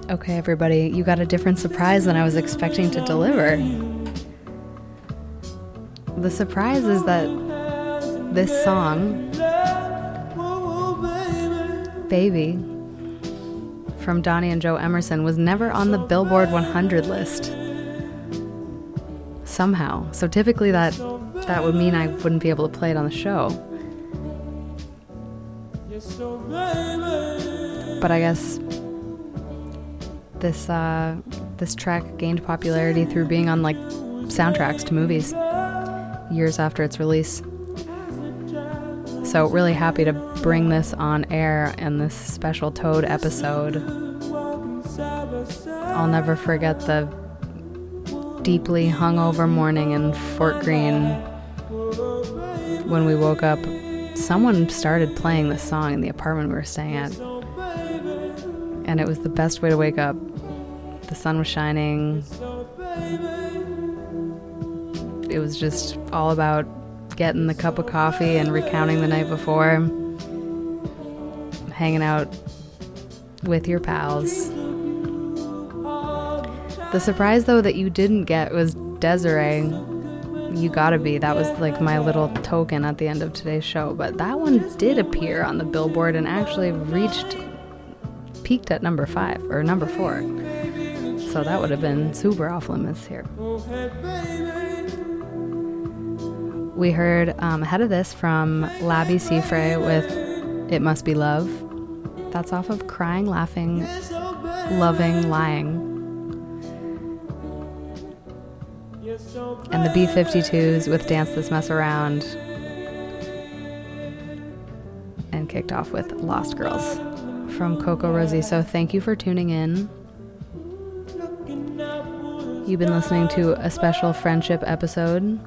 Okay, everybody, you got a different surprise than I was expecting to deliver. The surprise is that this song, Baby, from Donnie and Joe Emerson, was never on the Billboard 100 list. Somehow. So typically that would mean I wouldn't be able to play it on the show. But I guess this track gained popularity through being on like soundtracks to movies years after its release. So really happy to bring this on air in this special Toad episode. I'll never forget the deeply hungover morning in Fort Greene when we woke up. Someone started playing this song in the apartment we were staying at, and it was the best way to wake up. The sun was shining. It was just all about getting the cup of coffee and recounting the night before, hanging out with your pals. The surprise, though, that you didn't get was Desiree, You Gotta Be. That was like my little token at the end of today's show. But that one did appear on the Billboard and actually peaked at number 5 or number 4. So that would have been super off limits here. We heard ahead of this from Labi Siffre with It Must Be Love. That's off of Crying, Laughing, Loving, Lying. And the B-52s with Dance This Mess Around. And kicked off with Lost Girls from Coco Rosie. So thank you for tuning in. You've been listening to a special friendship episode.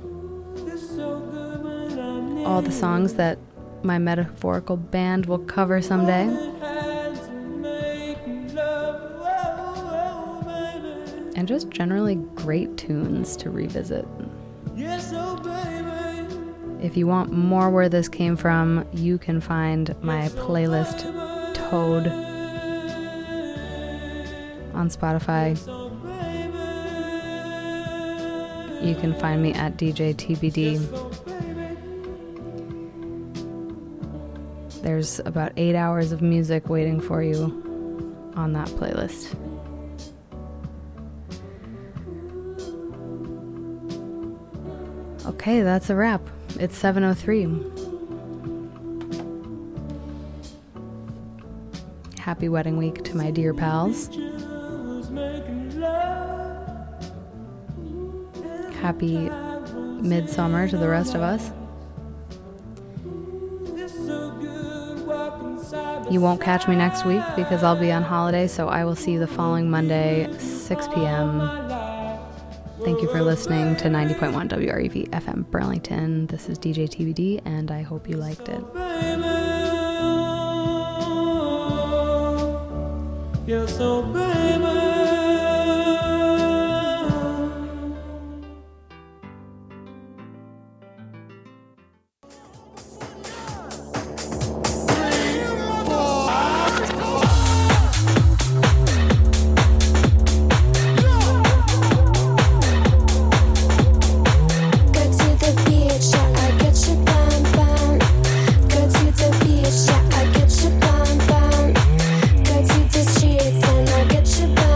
All the songs that my metaphorical band will cover someday. And just generally great tunes to revisit. If you want more where this came from, you can find my playlist Toad on Spotify. You can find me at DJ TBD. There's about 8 hours of music waiting for you on that playlist. Okay, that's a wrap. It's 7:03. Happy wedding week to my dear pals. Happy midsummer to the rest of us. You won't catch me next week because I'll be on holiday, so I will see you the following Monday, 6 p.m. Thank you for listening to 90.1 WREV FM Burlington. This is DJ TBD, and I hope you liked it. Yes, oh baby. Streets and I get you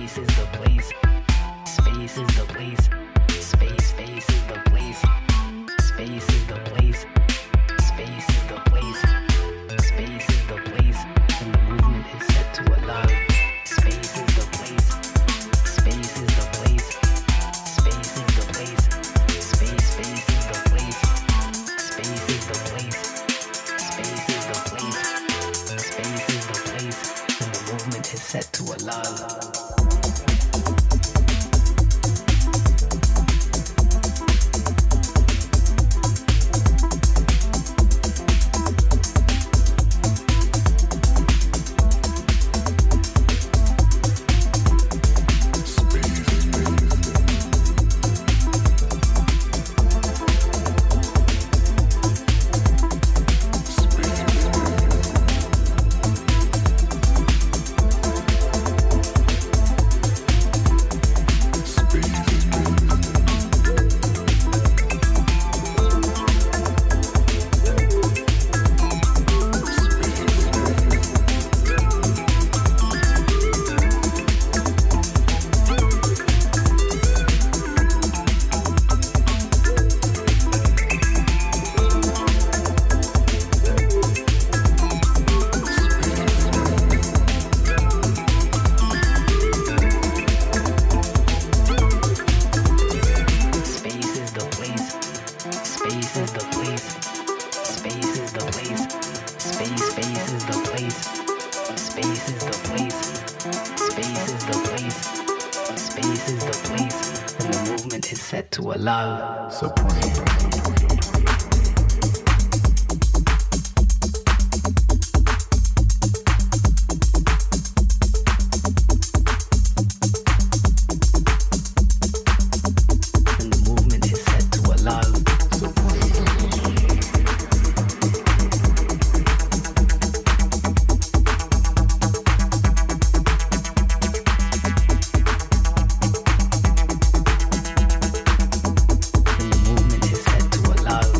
love.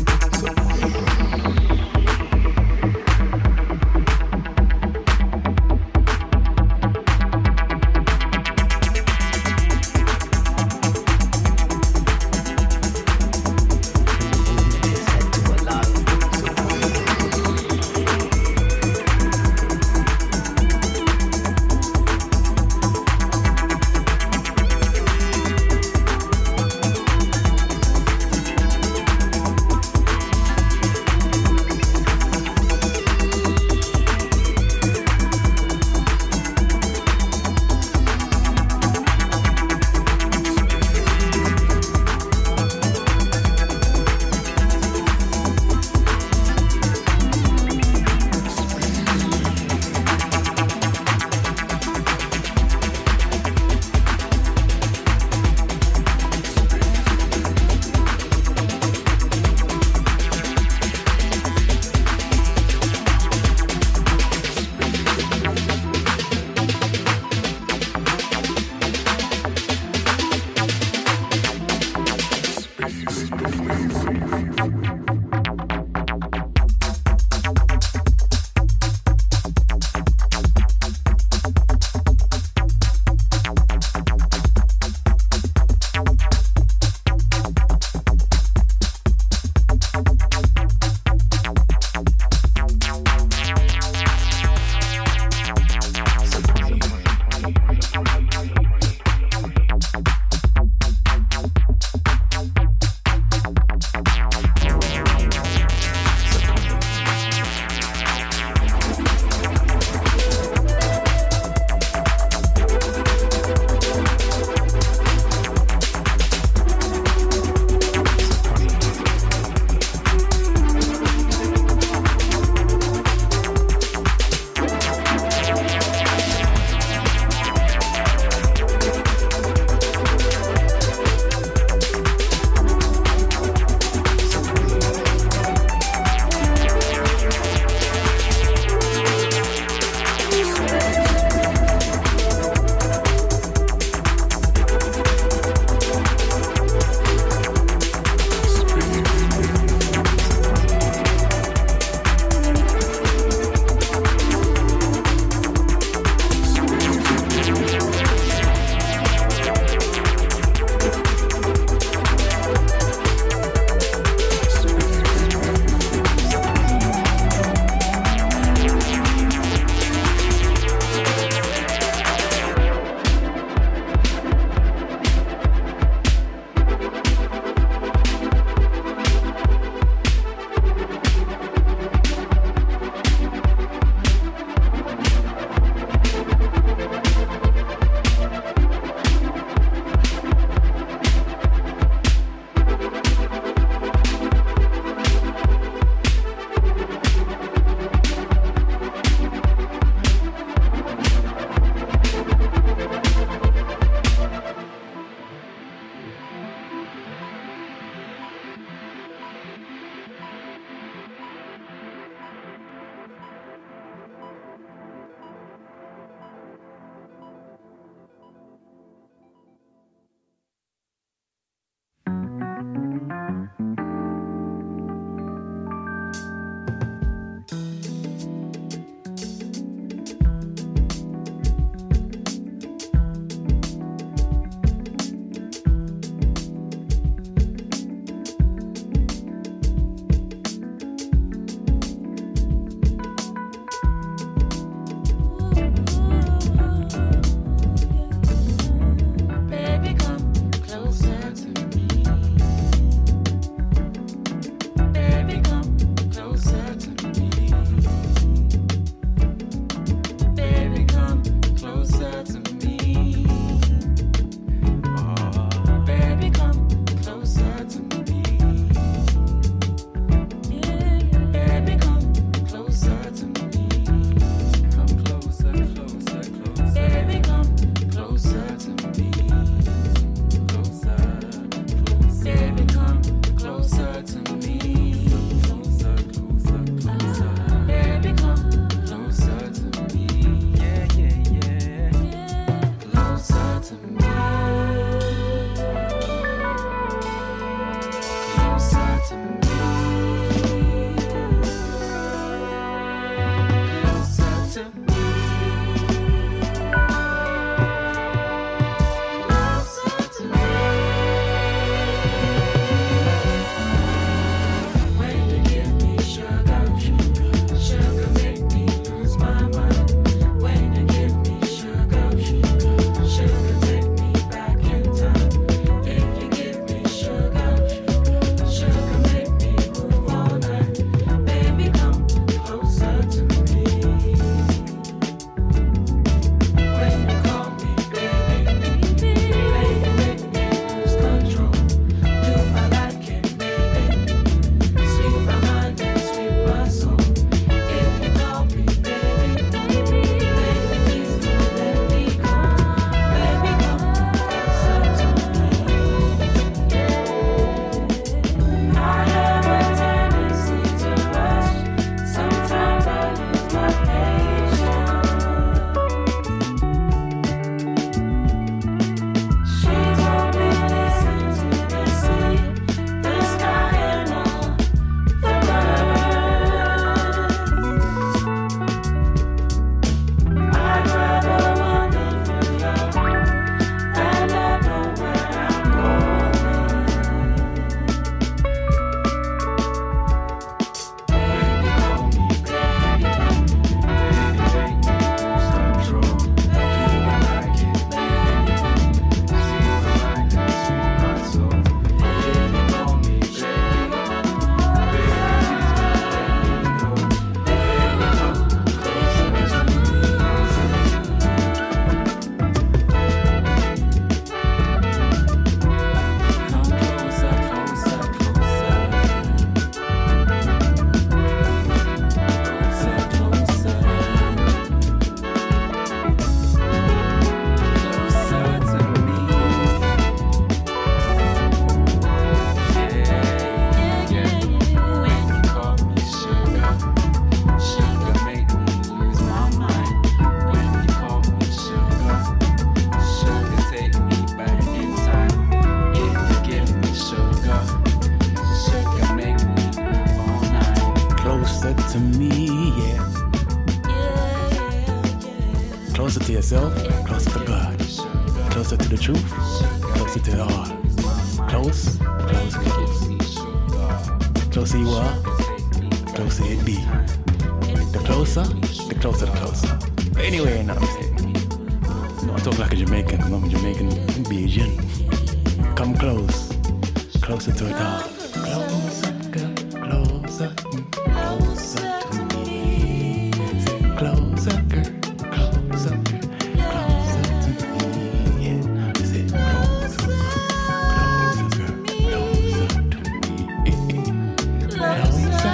yourself, closer to God. Closer to the truth, closer to the heart. Close, close, close. Closer you are, closer it be. The closer, the closer, the closer. But anyway, you know what I'm saying? I talk like a Jamaican, because I'm a Jamaican Bajan. Come close, closer to it all. Closer, girl, closer, closer to me. Closer, girl, closer, closer to me. Yeah, is it closer, closer, girl, closer to me. Closer,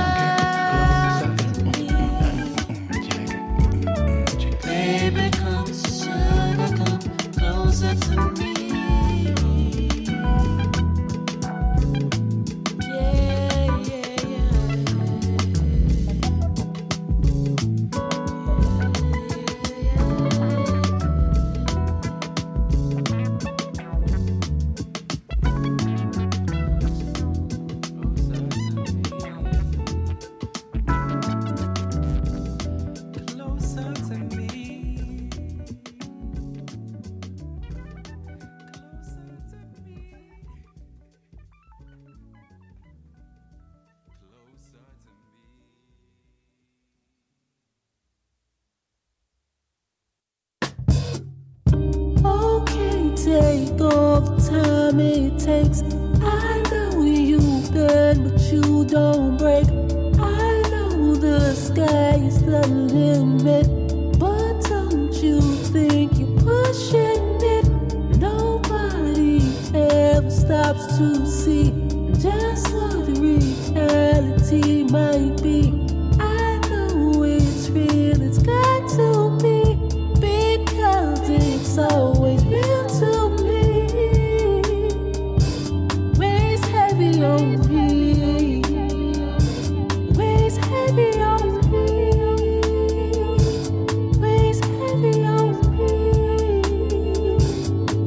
girl, closer. Baby, come, sugar, come closer to me. Take all the time it takes. I know you bend, but you don't break. I know the sky is the limit, but don't you think you're pushing it? Nobody ever stops to see